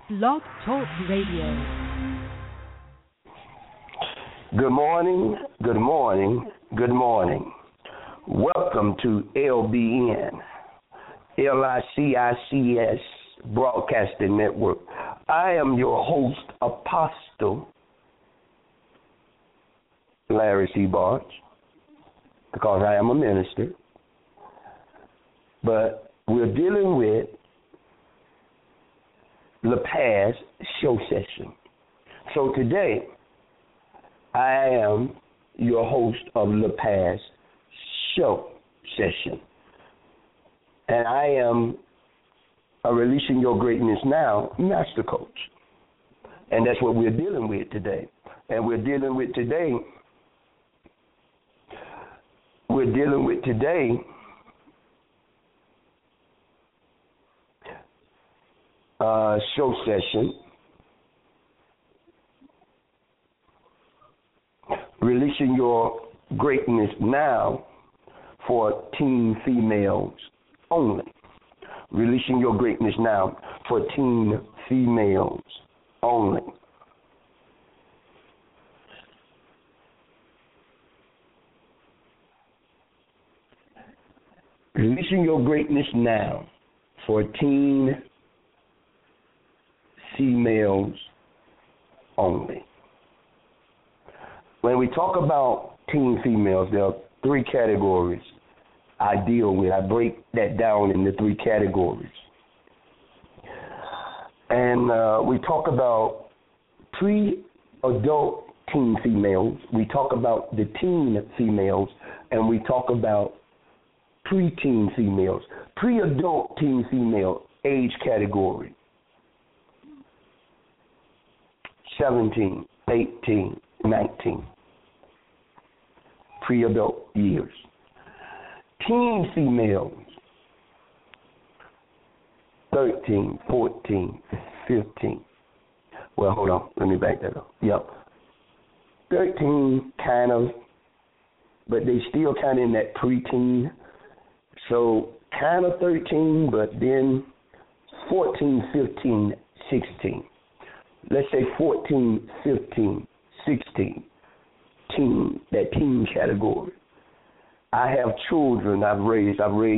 Blog Talk Radio. Good morning, good morning, good morning. Welcome to LBN, LICICS Broadcasting Network. I am your host, Apostle Larry C. Barnes, because I am a minister. But we're dealing with the past show session. So today, I am your host of the past show session. And I am a Releasing Your Greatness Now master coach. And that's what we're dealing with today. And we're dealing with today show session, Releasing Your Greatness Now for teen females only. Releasing Your Greatness Now for teen females only. Releasing Your Greatness Now for teen females only. When we talk about teen females, there are three categories I deal with. I break that down into three categories. And we talk about pre-adult teen females, we talk about the teen females, and we talk about preteen females. Pre-adult teen female age category: 17, 18, 19. Pre-adult years. Teen females: 13, 14, 15. Well, hold on. Let me back that up. Yep. 13 kind of, but they still kind of in that preteen. So kind of 13, but then 14, 15, 16. Let's say 14, 15, 16. Teen, that teen category. I have children I've raised.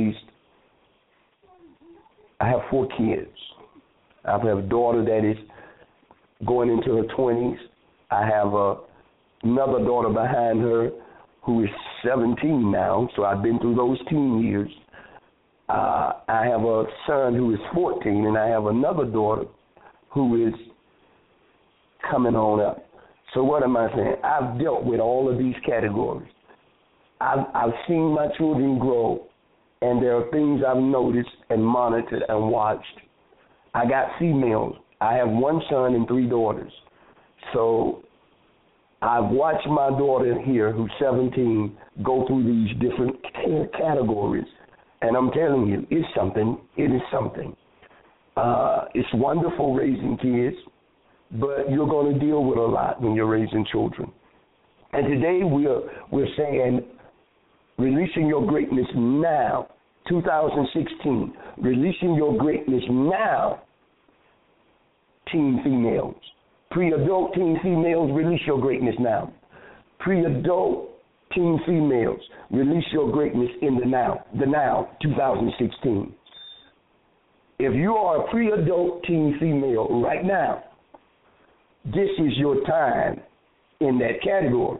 I have 4 kids. I have a daughter that is going into her 20s. I have another daughter behind her who is 17 now, so I've been through those teen years. I have a son who is 14, and I have another daughter who is coming on up. So what am I saying? I've dealt with all of these categories. I've seen my children grow, and there are things I've noticed and monitored and watched. I got females. I have 1 son and 3 daughters. So I've watched my daughter here, who's 17, go through these different categories. And I'm telling you, it's something. It is something. It's wonderful raising kids, but you're going to deal with a lot when you're raising children. And today we're saying, Releasing Your Greatness Now, 2016. Releasing Your Greatness Now, teen females. Pre-adult teen females, release your greatness now. Pre-adult teen females, release your greatness in the now, 2016. If you are a pre-adult teen female right now, this is your time in that category.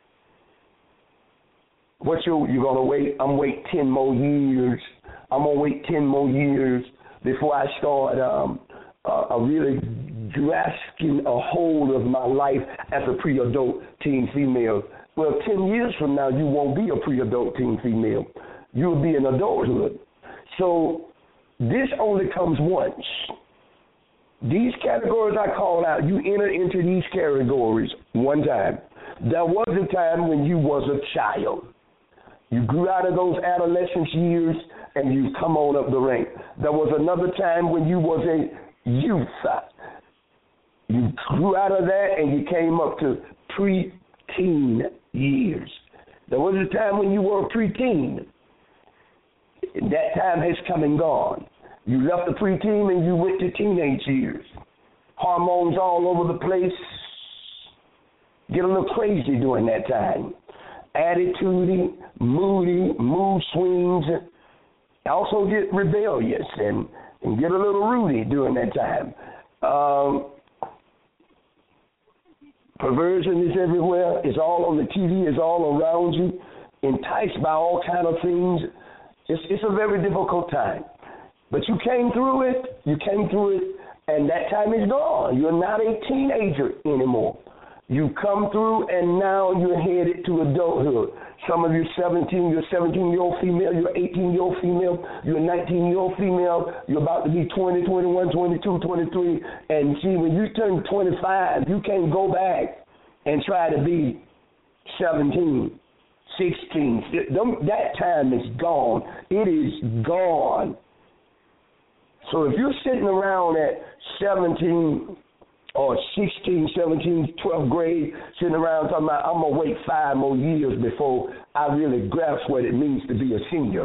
You're going to wait? I'm wait 10 more years. I'm going to wait 10 more years before I start really grasping a hold of my life as a pre-adult teen female. Well, 10 years from now, you won't be a pre-adult teen female. You'll be in adulthood. So this only comes once. These categories I call out, you enter into these categories one time. There was a time when you was a child. You grew out of those adolescence years and you come on up the rank. There was another time when you was a youth. You grew out of that and you came up to preteen years. There was a time when you were a preteen. That time has come and gone. You left the preteen and you went to teenage years. hormones all over the place, get a little crazy during that time. Attitude, moody, mood swings, also get rebellious and get a little rooty during that time. Perversion is everywhere. It's all on the TV. It's all around you. Enticed by all kind of things. It's a very difficult time. But you came through it. You came through it, and that time is gone. You're not a teenager anymore. You come through, and now you're headed to adulthood. Some of you 17, you're a 17-year-old female, you're an 18-year-old female, you're a 19-year-old female, you're about to be 20, 21, 22, 23, and see, when you turn 25, you can't go back and try to be 17, 16. That time is gone. It is gone. So if you're sitting around at 17 or 16, 17, 12th grade, sitting around talking about, I'm going to wait 5 more years before I really grasp what it means to be a senior.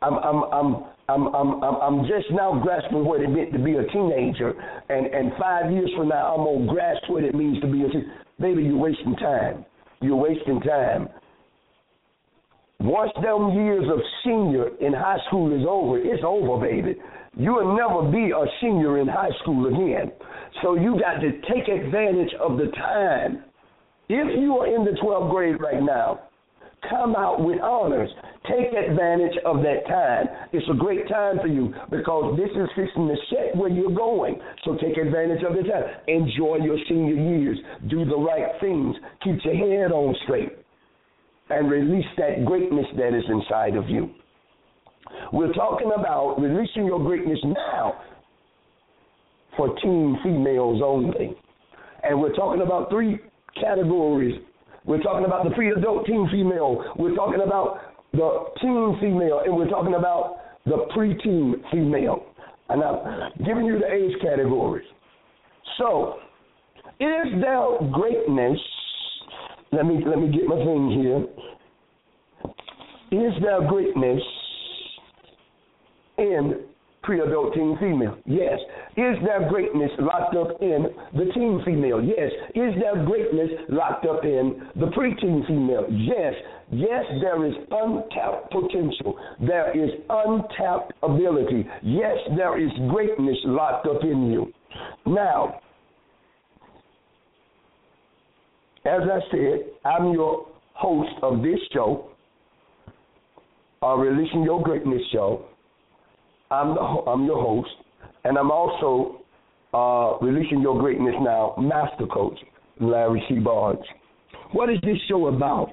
I'm just now grasping what it meant to be a teenager, and 5 years from now, I'm going to grasp what it means to be a senior. Baby, you're wasting time. You're wasting time. Once them years of senior in high school is over, it's over, baby. You will never be a senior in high school again. So you got to take advantage of the time. If you are in the 12th grade right now, come out with honors. Take advantage of that time. It's a great time for you because this is fixing to set where you're going. So take advantage of the time. Enjoy your senior years. Do the right things. Keep your head on straight. And release that greatness that is inside of you. We're talking about releasing your greatness now for teen females only. And we're talking about 3 categories. We're talking about the pre-adult teen female. We're talking about the teen female. And we're talking about the preteen female. And I'm giving you the age categories. So, is there greatness? Let me get my thing here. Is there greatness in pre-adult teen female? Yes. Is there greatness locked up in the teen female? Yes. Is there greatness locked up in the preteen female? Yes. Yes, there is untapped potential. There is untapped ability. Yes, there is greatness locked up in you. Now, as I said, I'm your host of this show, Releasing Your Greatness show. I'm your host, and I'm also Releasing Your Greatness Now Master Coach, Larry C. Barnes. What is this show about?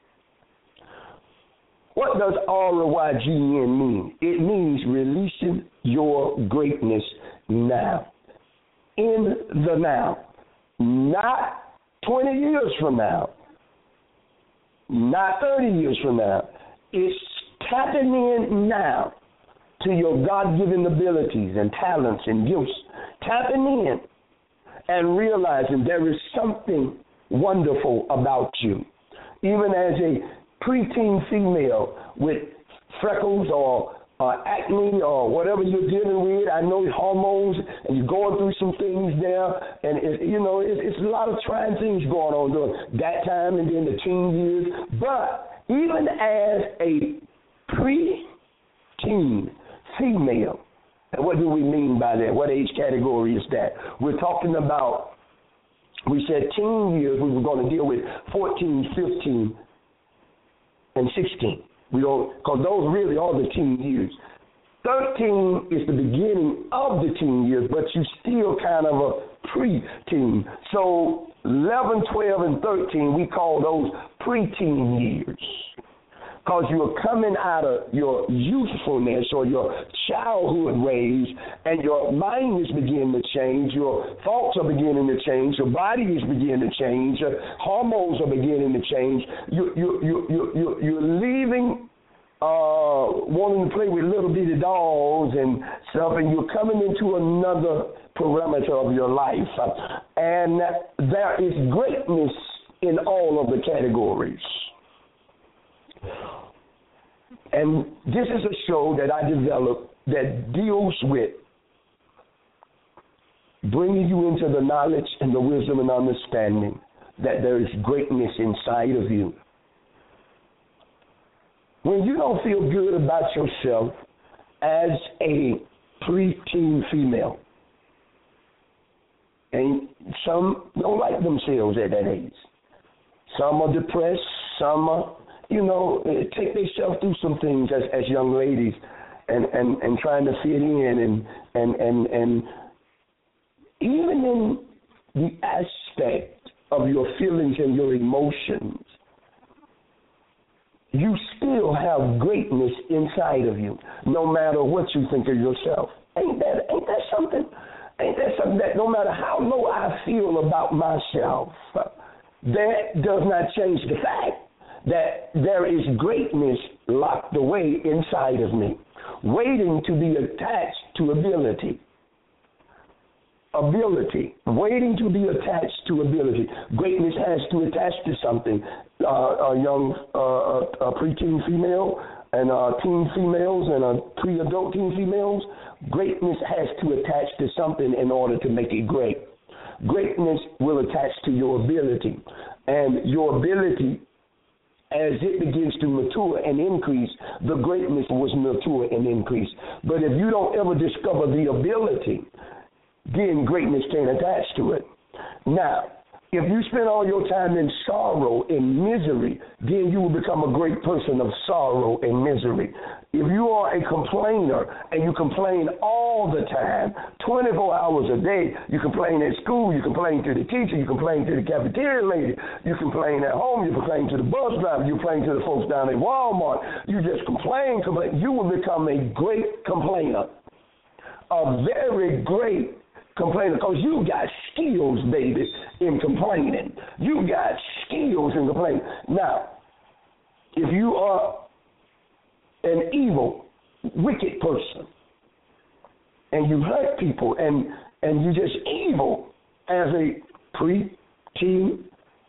What does RYGN mean? It means releasing your greatness now. In the now. Not 20 years from now. Not 30 years from now. It's tapping in now to your God-given abilities and talents and gifts. Tapping in and realizing there is something wonderful about you. Even as a preteen female with freckles or acne or whatever you're dealing with, I know hormones and you're going through some things there, and it's a lot of trying things going on during that time and then the teen years. But even as a preteen female, and what do we mean by that? What age category is that? We're talking about, we said teen years, we were going to deal with 14, 15, and 16. Because those really are the teen years. 13 is the beginning of the teen years, but you're still kind of a pre-teen. So 11, 12, and 13, we call those preteen years. Because you're coming out of your youthfulness or your childhood ways, and your mind is beginning to change, your thoughts are beginning to change, your body is beginning to change, your hormones are beginning to change. You're leaving wanting to play with little bitty dolls and stuff, and you're coming into another parameter of your life. And there is greatness in all of the categories. And this is a show that I developed that deals with bringing you into the knowledge and the wisdom and understanding that there is greatness inside of you. When you don't feel good about yourself as a preteen female, and some don't like themselves at that age. Some are depressed, some are, take themselves through some things as young ladies and trying to fit in and even in the aspect of your feelings and your emotions, you still have greatness inside of you, no matter what you think of yourself. Ain't that something? Ain't that something that no matter how low I feel about myself, that does not change the fact that there is greatness locked away inside of me, waiting to be attached to ability. Waiting to be attached to ability. Greatness has to attach to something. A young preteen female and teen females and pre-adult teen females, greatness has to attach to something in order to make it great. Greatness will attach to your ability, and your ability, as it begins to mature and increase, the greatness will mature and increase. But if you don't ever discover the ability, then greatness can't attach to it. Now, if you spend all your time in sorrow and misery, then you will become a great person of sorrow and misery. If you are a complainer and you complain all the time, 24 hours a day, you complain at school, you complain to the teacher, you complain to the cafeteria lady, you complain at home, you complain to the bus driver, you complain to the folks down at Walmart, you just complain, you will become a great complainer, a very great complainer, because you got skills, baby, in complaining. You got skills in complaining. Now, if you are an evil, wicked person, and you hurt people, and you're just evil as a pre-teen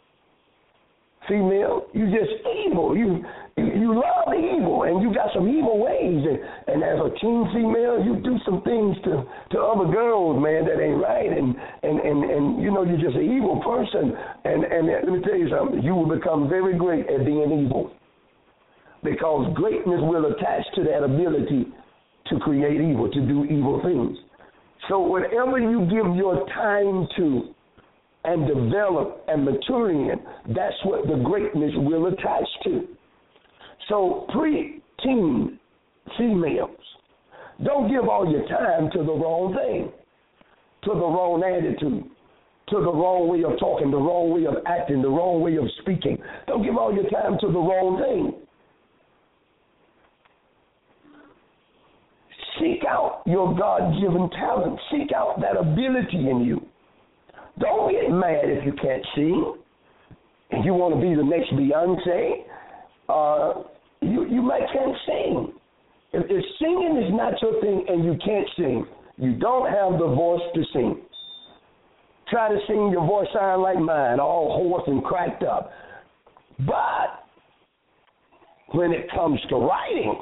female, you just evil. You love evil, and you got some evil ways. And as a teen female, you do some things to other girls, man, that ain't right. And you're just an evil person. And let me tell you something. You will become very great at being evil, because greatness will attach to that ability to create evil, to do evil things. So whatever you give your time to and develop and mature in, that's what the greatness will attach to. So pre-teen females, don't give all your time to the wrong thing, to the wrong attitude, to the wrong way of talking, the wrong way of acting, the wrong way of speaking. Don't give all your time to the wrong thing. Seek out your God-given talent. Seek out that ability in you. Don't get mad if you can't sing. If you want to be the next Beyonce, you might can't sing. If singing is not your thing and you can't sing, you don't have the voice to sing. Try to sing, your voice sound like mine, all hoarse and cracked up. But when it comes to writing,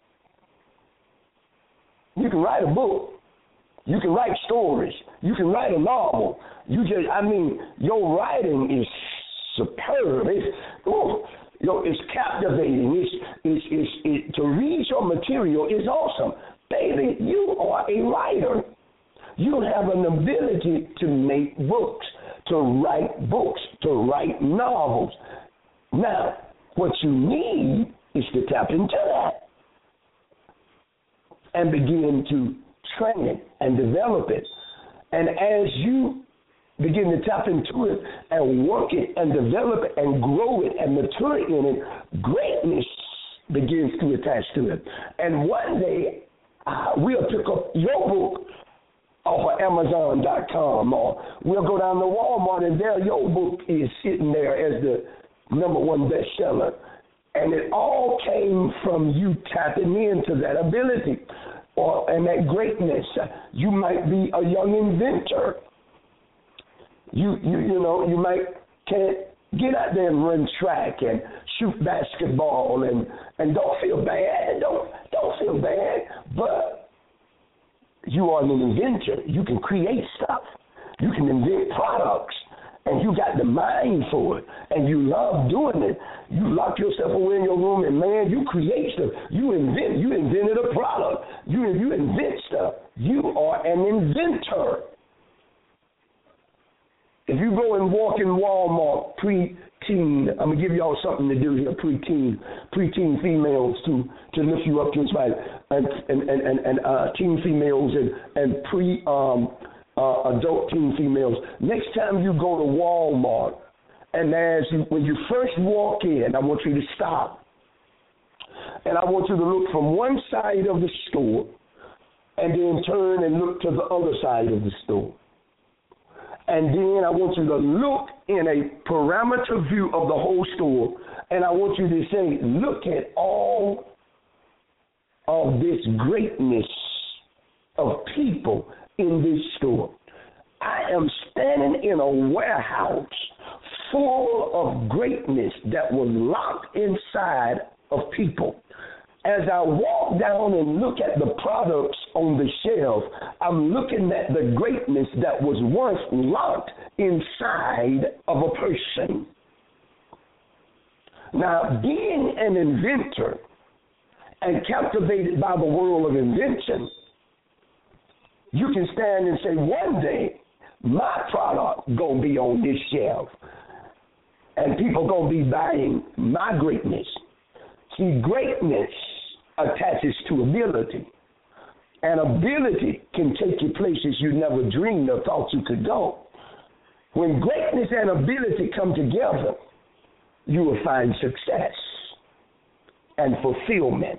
you can write a book. You can write stories. You can write a novel. Your writing is superb. It's captivating. To read your material is awesome. Baby, you are a writer. You have an ability to make books, to write novels. Now, what you need is to tap into that and begin to train it and develop it. And as you begin to tap into it and work it and develop it and grow it and mature in it, greatness begins to attach to it. And one day, we'll pick up your book off of Amazon.com, or we'll go down to Walmart and there your book is sitting there as the #1 bestseller. And it all came from you tapping into that ability and that greatness. You might be a young inventor. You might can't get out there and run track and shoot basketball and don't feel bad. Don't feel bad. But you are an inventor. You can create stuff. You can invent products, and you got the mind for it, and you love doing it. You lock yourself away in your room, and man, you create stuff. You invented a product. You invent stuff. You are an inventor. If you go and walk in Walmart pre-teen, I'm going to give y'all something to do here, pre-teen females to lift you up to inspire, and teen females and adult teen females. Next time you go to Walmart, and when you first walk in, I want you to stop. And I want you to look from one side of the store and then turn and look to the other side of the store. And then I want you to look in a parameter view of the whole store, and I want you to say, look at all of this greatness of people in this store. I am standing in a warehouse full of greatness that was locked inside of people. As I walk down and look at the products on the shelf, I'm looking at the greatness that was once locked inside of a person. Now, being an inventor and captivated by the world of invention, you can stand and say, one day, my product going to be on this shelf, and people going to be buying my greatness. See, greatness attaches to ability, and ability can take you places you never dreamed or thought you could go. When greatness and ability come together, you will find success and fulfillment.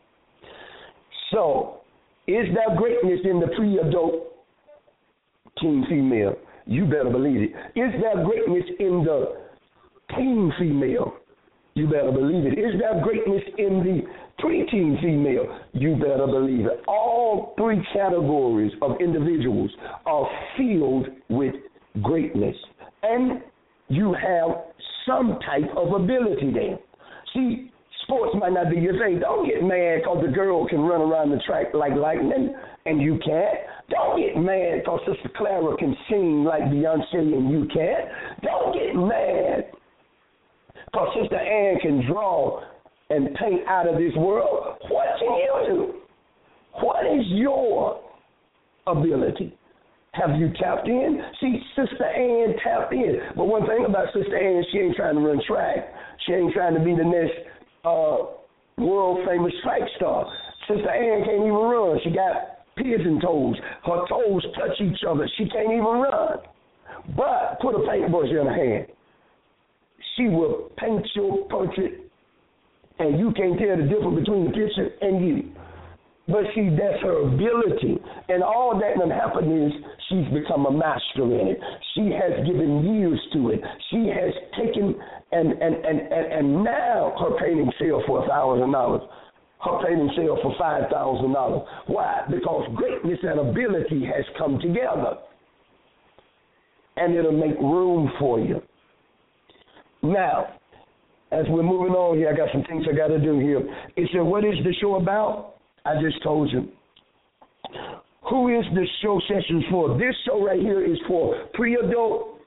So, is there greatness in the pre-adult teen female? You better believe it. Is there greatness in the teen female? You better believe it. Is there greatness in the preteen female? You better believe it. All three categories of individuals are filled with greatness. And you have some type of ability there. See, sports might not be your thing. Don't get mad because the girl can run around the track like lightning and you can't. Don't get mad because Sister Clara can sing like Beyonce and you can't. Don't get mad because Sister Ann can draw and paint out of this world. What can you do? What is your ability? Have you tapped in? See, Sister Ann tapped in. But one thing about Sister Ann, she ain't trying to run track. She ain't trying to be the next world-famous track star. Sister Ann can't even run. She got pigeon toes. Her toes touch each other. She can't even run. But put a paintbrush in her hand. She will paint your portrait, and you can't tell the difference between the picture and you. But see, that's her ability. And all that can happen is she's become a master in it. She has given years to it. She has taken, and now her painting sell for $1,000. Her painting sell for $5,000. Why? Because greatness and ability has come together. And it'll make room for you. Now, as we're moving on here, I got some things I got to do here. It said, what is the show about? I just told you. Who is this show session for? This show right here is for pre-adult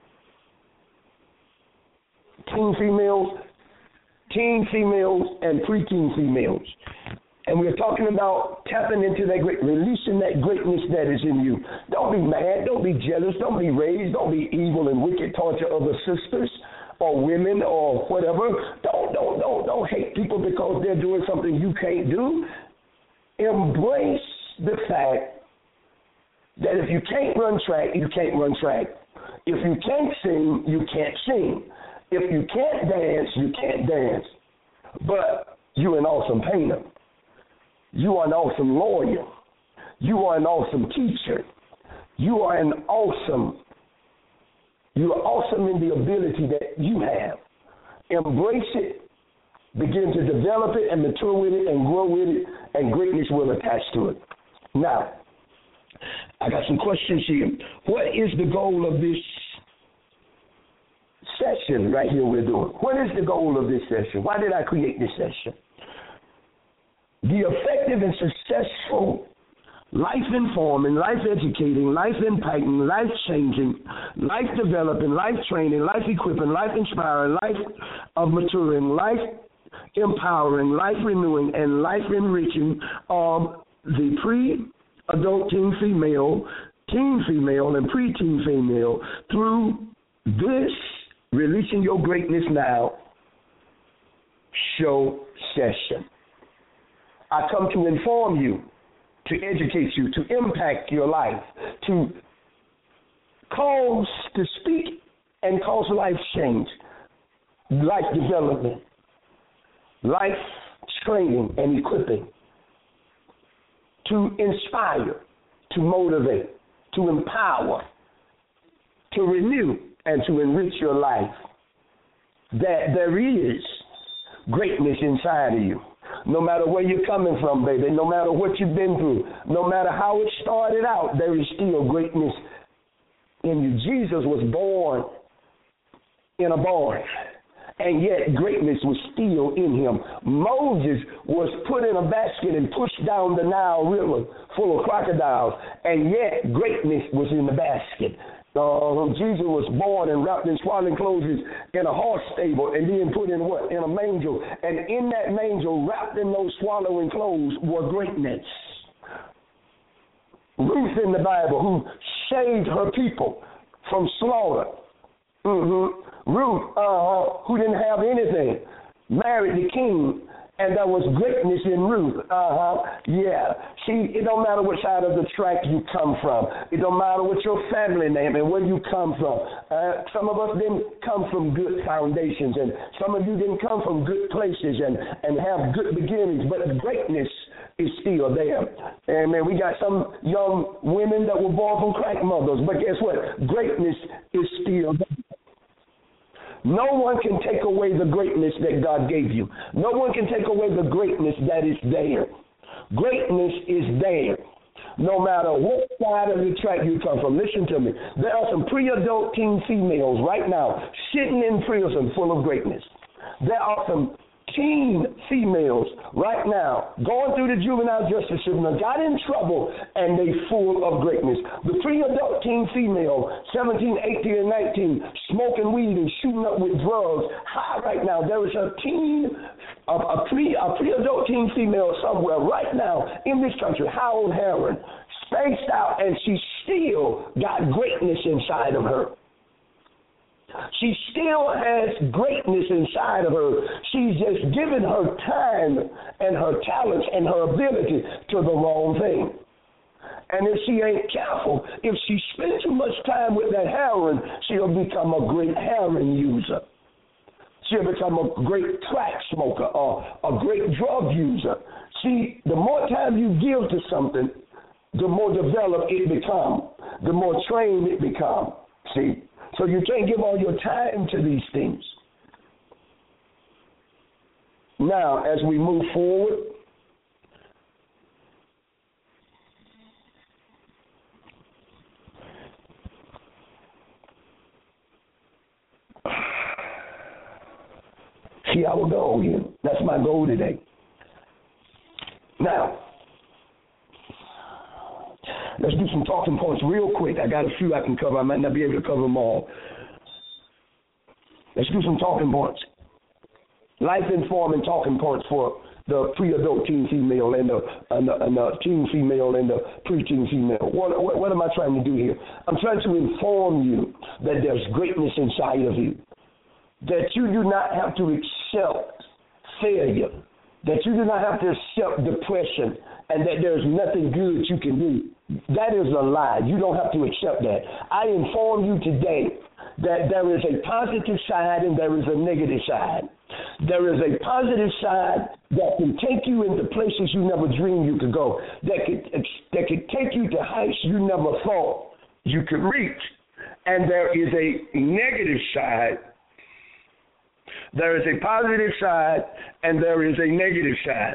teen females, and preteen females. And we're talking about tapping into that releasing that greatness that is in you. Don't be mad. Don't be jealous. Don't be raged. Don't be evil and wicked towards your other sisters or women or whatever. Don't hate people because they're doing something you can't do. Embrace the fact that if you can't run track, you can't run track. If you can't sing, you can't sing. If you can't dance, you can't dance. But you're an awesome painter. You are an awesome lawyer. You are an awesome teacher. You are awesome in the ability that you have. Embrace it. Begin to develop it and mature with it and grow with it, and greatness will attach to it. Now, I got some questions here. What is the goal of this session right here we're doing? What is the goal of this session? Why did I create this session? The effective and successful life informing, life educating, life impacting, life changing, life developing, life training, life equipping, life inspiring, life of maturing, life empowering, life renewing, and life enriching of the pre-adult teen female, and pre-teen female through this Releasing Your Greatness Now show session. I come to inform you, to educate you, to impact your life, to speak and cause life change, life development, life training and equipping, to inspire, to motivate, to empower, to renew, and to enrich your life. That there is greatness inside of you. No matter where you're coming from, baby, no matter what you've been through, no matter how it started out, there is still greatness in you. Jesus was born in a barn, and yet greatness was still in him. Moses was put in a basket and pushed down the Nile River full of crocodiles, and yet greatness was in the basket. Jesus was born and wrapped in swaddling clothes in a horse stable, and then put in what? In a manger. And in that manger, wrapped in those swaddling clothes, were greatness. Ruth in the Bible, who saved her people from slaughter. Ruth, who didn't have anything, married the king, and there was greatness in Ruth. Yeah. See, it don't matter which side of the track you come from. It don't matter what your family name and where you come from. Some of us didn't come from good foundations, and some of you didn't come from good places and have good beginnings, but greatness is still there. And man, we got some young women that were born from crack mothers, but guess what? Greatness is still there. No one can take away the greatness that God gave you. No one can take away the greatness that is there. Greatness is there. No matter what side of the track you come from. Listen to me. There are some pre-adult teen females right now sitting in prison full of greatness. There are some teen females right now going through the juvenile justice system, got in trouble, and they full of greatness. The pre-adult teen female, 17, 18, and 19, smoking weed and shooting up with drugs, high right now. There is a pre-adult teen female somewhere right now in this country, high on heroin, spaced out, and she still got greatness inside of her. She still has greatness inside of her. She's just given her time and her talents and her ability to the wrong thing. And if she ain't careful, if she spends too much time with that heroin, she'll become a great heroin user. She'll become a great crack smoker or a great drug user. See, the more time you give to something, the more developed it becomes, the more trained it becomes. See? So you can't give all your time to these things. Now, as we move forward, see our goal here. That's my goal today. Now, let's do some talking points real quick. I got a few I can cover. I might not be able to cover them all. Let's do some talking points. Life-informing talking points for the pre-adult teen female and the teen female and the pre-teen female. What am I trying to do here? I'm trying to inform you that there's greatness inside of you, that you do not have to accept failure, that you do not have to accept depression, and that there's nothing good you can do. That is a lie. You don't have to accept that. I inform you today that there is a positive side and there is a negative side. There is a positive side that can take you into places you never dreamed you could go, that could take you to heights you never thought you could reach. And there is a negative side. There is a positive side and there is a negative side.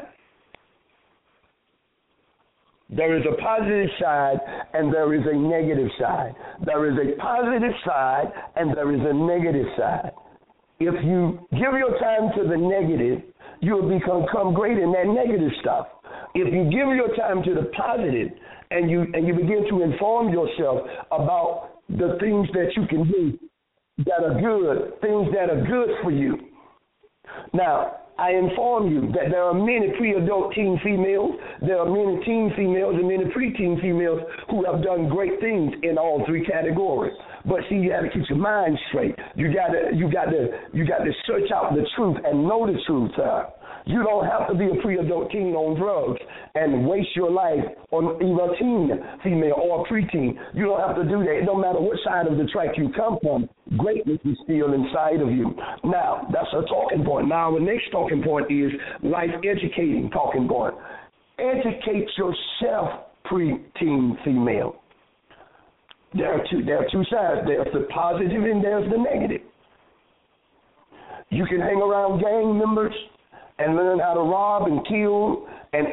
There is a positive side and there is a negative side. There is a positive side and there is a negative side. If you give your time to the negative, you will become great in that negative stuff. If you give your time to the positive and you begin to inform yourself about the things that you can do that are good, things that are good for you. Now, I inform you that there are many pre-adult teen females, there are many teen females and many preteen females who have done great things in all three categories. But see, you got to keep your mind straight. You got to search out the truth and know the truth. You don't have to be a pre-adult teen on drugs and waste your life on either a teen female or a preteen. You don't have to do that. It don't matter what side of the track you come from. Greatness is still inside of you. Now, that's a talking point. Now, the next talking point is life educating talking point. Educate yourself, preteen female. There are two sides. There's the positive and there's the negative. You can hang around gang members and learn how to rob and kill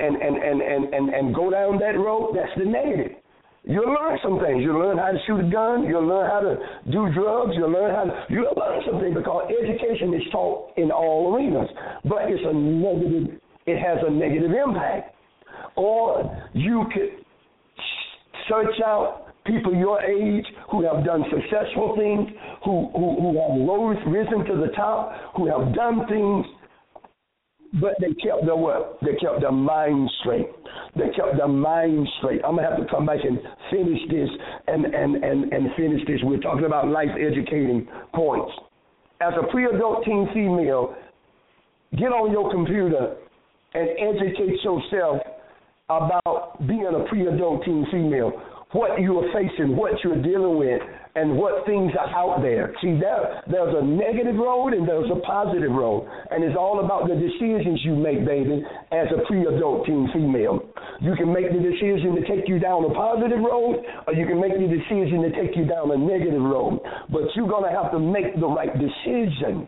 and go down that road. That's the negative. You'll learn some things. You'll learn how to shoot a gun. You'll learn how to do drugs. You'll learn something because education is taught in all arenas. But it has a negative impact. Or you could search out people your age who have done successful things, who have risen to the top, who have done things, but they kept their what? They kept their mind straight. They kept their mind straight. I'm gonna have to come back and finish this and finish this. We're talking about life educating points. As a pre-adult teen female, get on your computer and educate yourself about being a pre-adult teen female. What you are facing, what you're dealing with, and what things are out there. See, there's a negative road and there's a positive road. And it's all about the decisions you make, baby, as a pre-adult teen female. You can make the decision to take you down a positive road, or you can make the decision to take you down a negative road. But you're going to have to make the right decisions.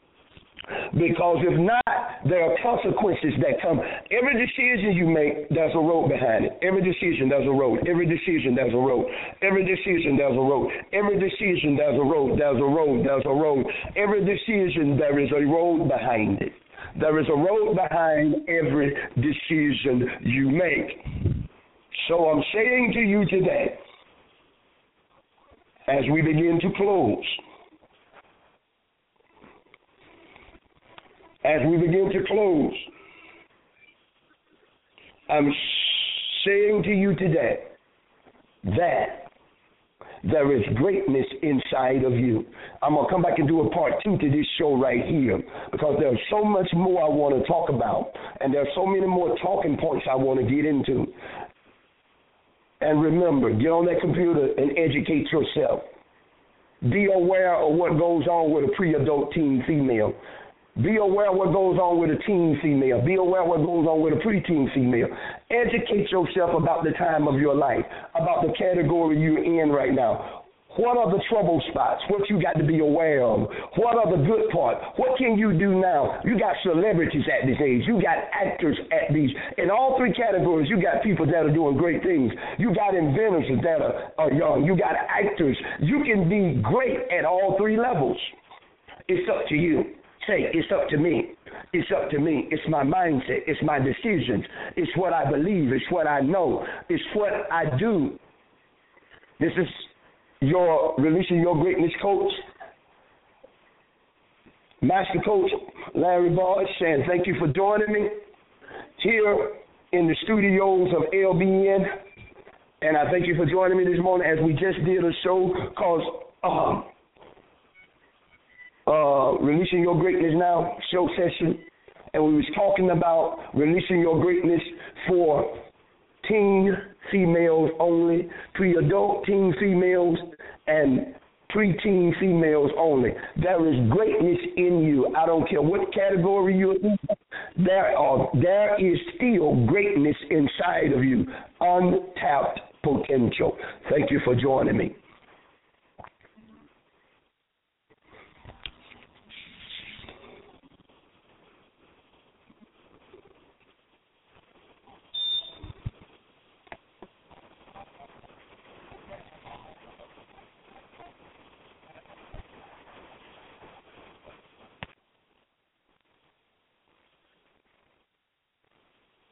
Because if not, there are consequences that come. Every decision you make, there's a road behind it. Every decision, there's a road. Every decision, there's a road. Every decision, there's a road. Every decision, there's a road. There's a road. There's a road. Every decision, there is a road behind it. There is a road behind every decision you make. So I'm saying to you today, as we begin to close, I'm saying to you today that there is greatness inside of you. I'm going to come back and do a part 2 to this show right here because there's so much more I want to talk about, and there's so many more talking points I want to get into. And remember, get on that computer and educate yourself. Be aware of what goes on with a pre-adult teen female. Be aware of what goes on with a teen female. Be aware of what goes on with a preteen female. Educate yourself about the time of your life, about the category you're in right now. What are the trouble spots? What you got to be aware of? What are the good parts? What can you do now? You got celebrities at this age. You got actors at these. In all three categories, you got people that are doing great things. You got inventors that are young. You got actors. You can be great at all three levels. It's up to you. Say, it's up to me. It's up to me. It's my mindset. It's my decisions. It's what I believe. It's what I know. It's what I do. This is your Releasing Your Greatness coach, Master Coach Larry Barge, saying thank you for joining me here in the studios of LBN. And I thank you for joining me this morning as we just did a show called Releasing Your Greatness Now show session, and we was talking about releasing your greatness for teen females only, pre-adult teen females, and preteen females only. There is greatness in you. I don't care what category you're in. There is still greatness inside of you, untapped potential. Thank you for joining me.